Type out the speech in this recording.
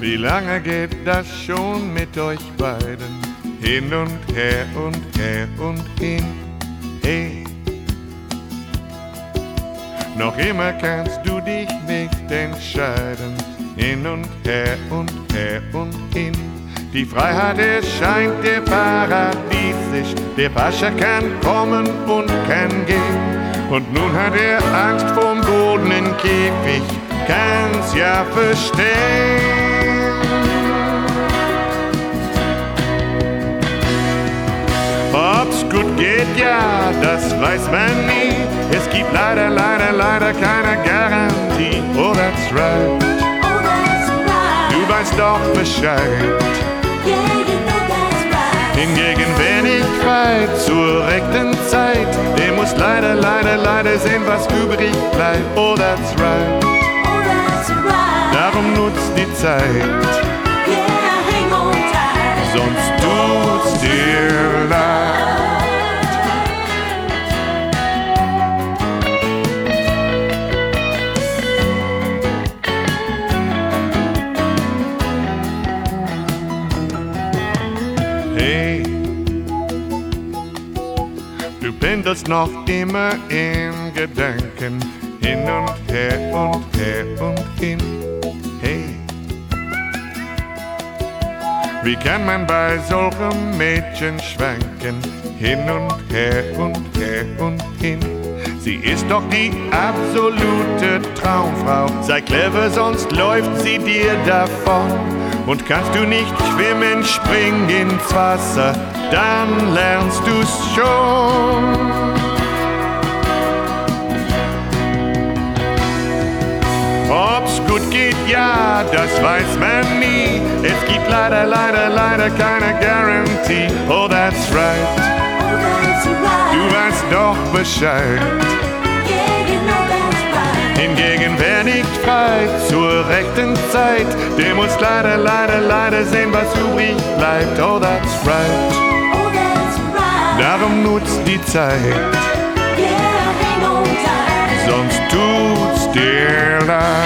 Wie lange geht das schon mit euch beiden? Hin und her und her und hin, hey. Noch immer kannst du dich nicht entscheiden. Hin und her und her und hin. Die Freiheit erscheint dir paradiesisch. Der Pascha kann kommen und kann gehen. Und nun hat er Angst vorm goldenen Käfig. Kann's ja verstehen. Ob's gut geht, ja, das weiß man nie. Es gibt leider, leider, leider keine Garantie. Oh, that's right. Oh, that's right. Du weißt doch Bescheid. Yeah, you know that's right. Hingegen, wer nicht weit zur rechten Zeit, der muss leider, leider, leider sehen, was übrig bleibt. Oh, that's right. Oh, that's right. Darum nutzt die Zeit, Yeah, hang on tight. sonst tut's dir leid. Hey, du pendelst noch immer in Gedanken hin und her und her und hin. Hey, wie kann man bei solchem Mädchen schwanken hin und her und her und hin? Sie ist doch die absolute Traumfrau. Sei clever, sonst läuft sie dir davon. Und kannst du nicht schwimmen, spring ins Wasser, dann lernst du's schon. Ob's gut geht, ja, das weiß man nie. Es gibt leider, leider, leider keine Garantie. Oh, that's right. Oh, that's right. Du weißt doch Bescheid. Yeah, you know that's right. Hingegen, wer nicht frei zur rechten Zeit, der muss leider, leider, leider sehen, was übrig bleibt. Oh, that's right. Oh, that's right. Darum nutzt die Zeit, Yeah, hang on tight. sonst tut's dir leid.